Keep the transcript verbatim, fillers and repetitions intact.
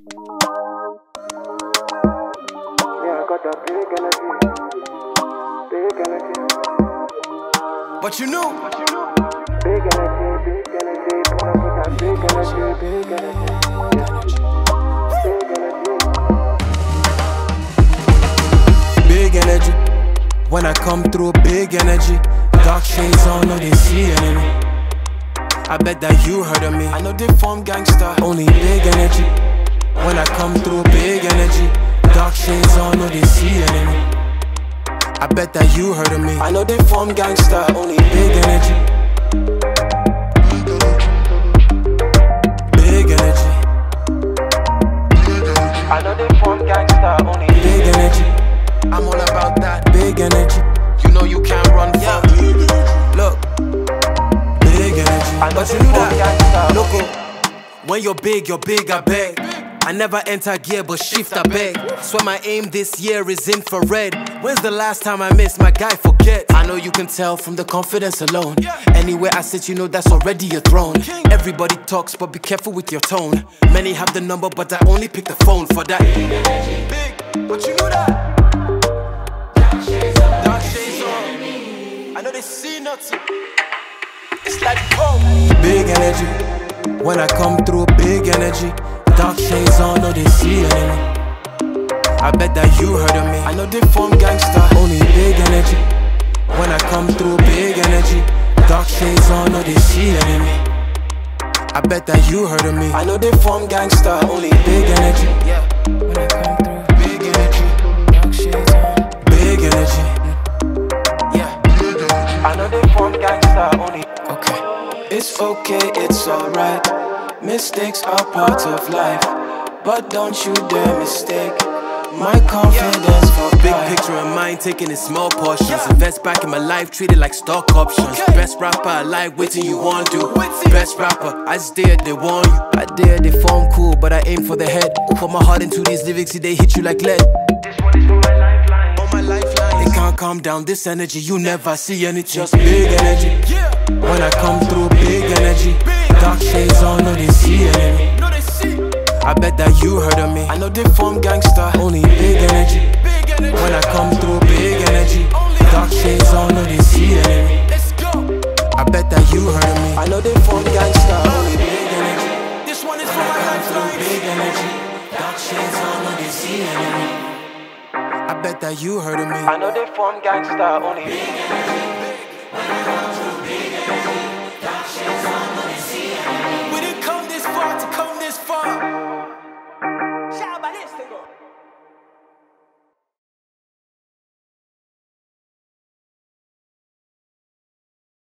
Yeah, I got that big energy, big energy. But you knew, Big energy, big energy. Pull up with that big energy, big energy. Yeah. Big energy. big energy. When I come through, big energy. Dark shades on, no they see enemy. I bet that you heard of me. I know they form gangster, only big energy. When I come through, big energy. Dark shades on, no they see enemy. I bet that you heard of me. I know they form gangster, only big energy. Big energy. I know they form gangster, only Big energy. I'm all about that big energy. You know you can't run from me. Look, big energy. But you knew that. Look, when you're big, you're big, I beg. I never enter gear, but shift, I beg. Swear my aim this year is infrared. When's the last time I missed? My guy forget. I know you can tell from the confidence alone. Anywhere I sit, you know that's already a throne. Everybody talks, but be careful with your tone. Many have the number, but I only pick the phone for that. Big, but you know that. Dark shades on. I know they see nothing. It's like home. Big energy. When I come through, big energy. Dark shades on, no they see enemy. I bet that you heard of me. I know they form gangster, only big energy. When I come through, big energy. Dark shades on, no they see enemy. I bet that you heard of me. I know they form gangster, only big energy. Yeah. When I come through, big energy. Dark shades on, big energy. Yeah. I know they form gangster, only. Okay. It's okay, it's alright. Mistakes are part of life, but don't you dare mistake my confidence for big picture in mind, taking in small portions. Invest back in my life, treat it like stock options. Best rapper alive, waiting you want to. Best rapper, I dare they want you. I dare they form cool, but I aim for the head. Put my heart into these lyrics, see they hit you like lead. This one is for my lifeline. On my lifeline, it can't calm down. This energy, you never see any. Just big energy. When I come through, big energy. Dark shades on, no they see enemy. I bet that you heard of me. I know they form gangster, only big energy. When I come through, big energy. Dark shades on, no they see enemy. I bet that you heard of me. I know they form gangster, only big energy. This one is for my lifeline. Big energy. Dark shades on, no they see enemy. I bet that you heard of me. I know they form gangster, only big energy. We didn't come this far to come this far. Shabba, let's go.